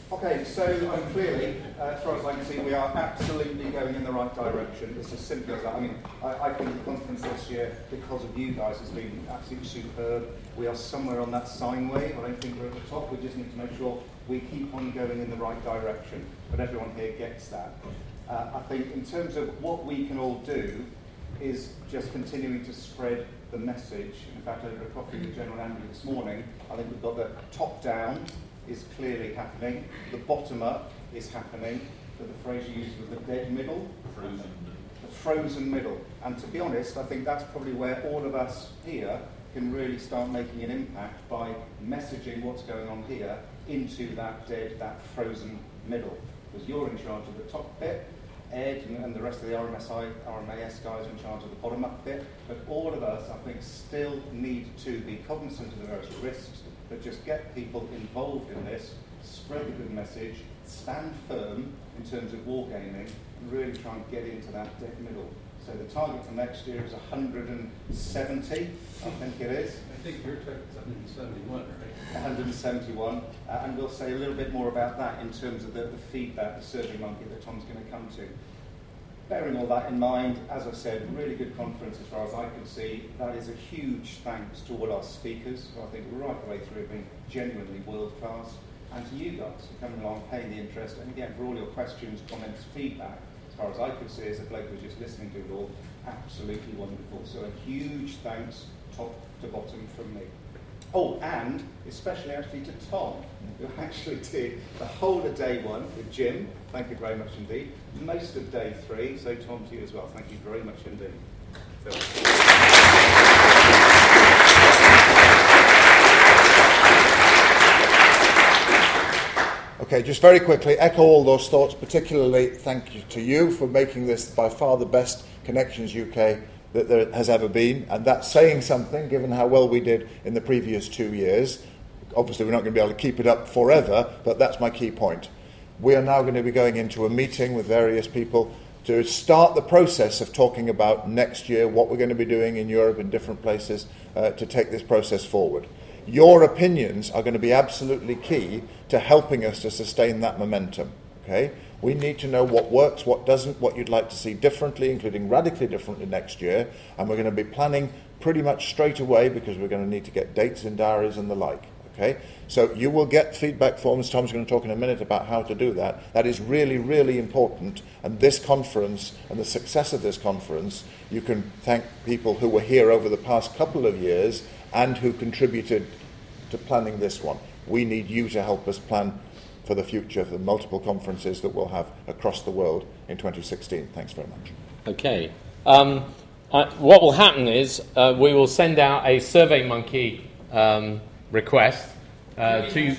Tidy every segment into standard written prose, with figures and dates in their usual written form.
Okay, so clearly, as far as I can see, we are absolutely going in the right direction. It's as simple as that. I mean, I think the conference this year, because of you guys, has been absolutely superb. We are somewhere on that sine wave. I don't think we're at the top. We just need to make sure we keep on going in the right direction. But everyone here gets that. I think in terms of what we can all do is just continuing to spread the message. In fact, over a coffee with General Andrew this morning, I think we've got the top down is clearly happening, the bottom up is happening, but the phrase you used was the dead middle, the frozen middle. And to be honest, I think that's probably where all of us here can really start making an impact by messaging what's going on here into that dead, that frozen middle. Because you're in charge of the top bit, Ed and the rest of the RMAS guys are in charge of the bottom up bit, but all of us, I think, still need to be cognizant of the various risks, but just get people involved in this, spread the good message, stand firm in terms of wargaming, and really try and get into that dead middle. So the target for next year is 170, I think it is. I think your target is 171, right? 171, and we'll say a little bit more about that in terms of the feedback, the Survey Monkey that Tom's going to come to. Bearing all that in mind, as I said, really good conference as far as I can see. That is a huge thanks to all our speakers, who I think right the way through have been genuinely world class, and to you guys for coming along, paying the interest, and again for all your questions, comments, feedback. As far as I could see as a bloke who was just listening to it all, absolutely wonderful. So a huge thanks, top to bottom, from me. Oh, and especially actually to Tom, who actually did the whole of day one with Jim. Thank you very much indeed. Most of day three, so Tom, to you as well. Thank you very much indeed. Okay, just very quickly, echo all those thoughts, particularly thank you to you for making this by far the best Connections UK that there has ever been, and that's saying something given how well we did in the previous 2 years. Obviously we're not going to be able to keep it up forever, but that's my key point. We are now going to be going into a meeting with various people to start the process of talking about next year, what we're going to be doing in Europe in different places to take this process forward. Your opinions are going to be absolutely key to helping us to sustain that momentum. Okay? We need to know what works, what doesn't, what you'd like to see differently, including radically differently next year, and we're going to be planning pretty much straight away because we're going to need to get dates in diaries and the like. Okay? So you will get feedback forms. Tom's going to talk in a minute about how to do that. That is really, really important, and this conference and the success of this conference, you can thank people who were here over the past couple of years and who contributed to planning this one. We need you to help us plan for the future, for the multiple conferences that we'll have across the world in 2016. Thanks very much. Okay. What will happen is we will send out a Survey Monkey request to...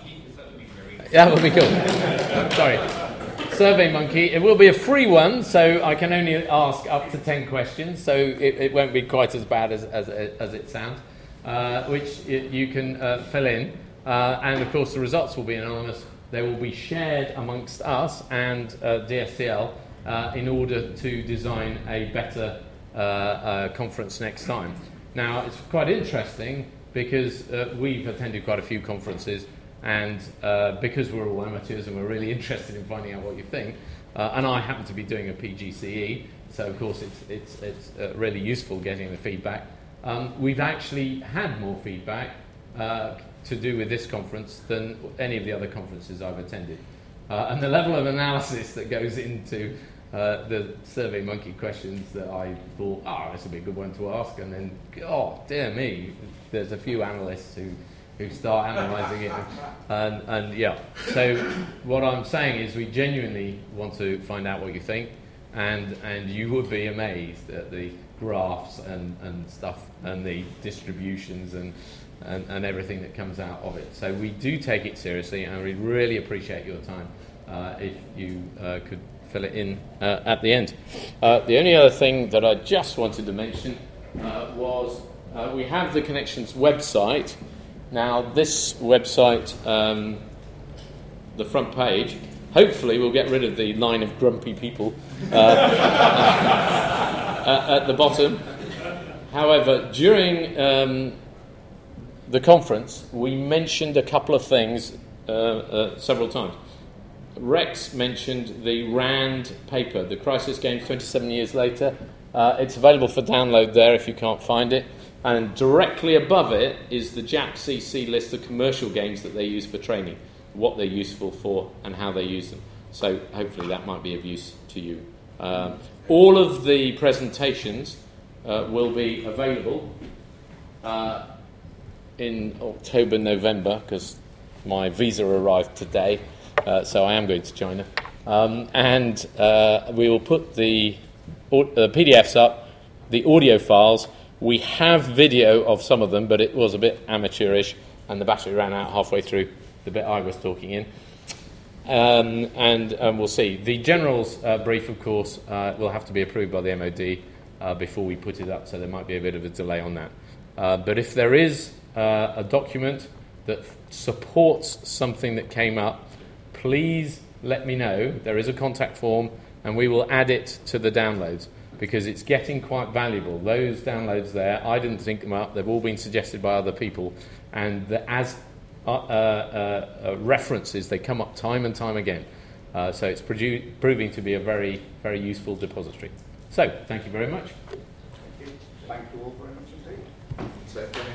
That would be cool. Sorry. Survey Monkey. It will be a free one, so I can only ask up to 10 questions, so it won't be quite as bad as it sounds, which you can fill in. And of course the results will be anonymous. They will be shared amongst us and DSCL in order to design a better conference next time. Now, it's quite interesting because we've attended quite a few conferences, and because we're all amateurs and we're really interested in finding out what you think, and I happen to be doing a PGCE, so of course it's really useful getting the feedback. We've actually had more feedback to do with this conference than any of the other conferences I've attended. And the level of analysis that goes into the Survey Monkey questions that I thought, this would be a good one to ask, and then, dear me, there's a few analysts who start analysing it. And yeah, so what I'm saying is we genuinely want to find out what you think, and you would be amazed at the graphs and stuff and the distributions and everything that comes out of it. So we do take it seriously, and we really appreciate your time if you could fill it in at the end. The only other thing that I just wanted to mention was we have the Connections website. Now this website, the front page, hopefully we'll get rid of the line of grumpy people at the bottom. However, during the conference, we mentioned a couple of things several times. Rex mentioned the RAND paper, the Crisis Games 27 Years Later. It's available for download there if you can't find it. And directly above it is the JAPCC list of commercial games that they use for training, what they're useful for and how they use them. So hopefully that might be of use to you. All of the presentations will be available in October, November, because my visa arrived today, so I am going to China. And we will put the PDFs up, the audio files. We have video of some of them, but it was a bit amateurish, and the battery ran out halfway through the bit I was talking in. And we'll see. The General's brief, of course, will have to be approved by the MOD before we put it up, so there might be a bit of a delay on that. But if there is a document that supports something that came up, please let me know. There is a contact form, and we will add it to the downloads, because it's getting quite valuable. Those downloads there, I didn't think them up. They've all been suggested by other people, and as references, they come up time and time again. So it's proving to be a very, very useful depository. So, thank you very much. Thank you all very much indeed.